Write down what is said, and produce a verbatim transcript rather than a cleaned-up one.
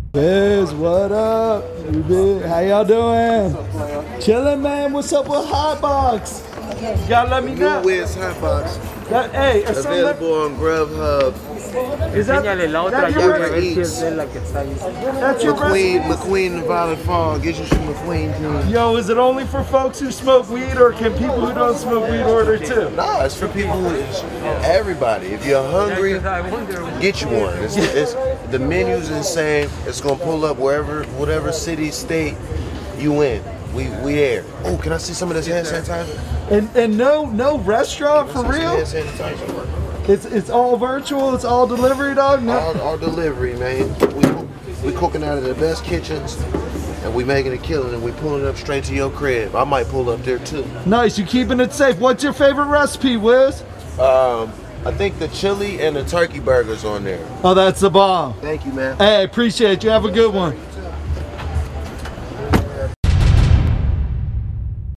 Biz, what up? How y'all doing? Chilling, man. What's up with Hotbox? Y'all let me know. New Wiz Hotbox. That, hey, available on Grubhub. Is that, Enséñale la otra that llave your, a ver si es de la que está ahí. that's your McQueen, recipe? McQueen and Violet Fall. Get you some McQueen too. Yo, is it only for folks who smoke weed, or can people who don't smoke weed order too? No, it's for people who, it's everybody. If you're hungry, get you one. It's, it's, the menu's insane. It's gonna pull up wherever, whatever city, state you in. We we there. Oh, can I see some of this hand sanitizer? And and no no restaurant for real? Hand sanitizer. It's it's all virtual. It's all delivery, dog. No. All, all delivery, man. We we cooking out of the best kitchens, and we making a killing, and we pulling it up straight to your crib. I might pull up there too. Nice. You keeping it safe. What's your favorite recipe, Wiz? Um, I think the chili and the turkey burgers on there. Oh, that's the bomb. Thank you, man. Hey, appreciate you. Have a good one.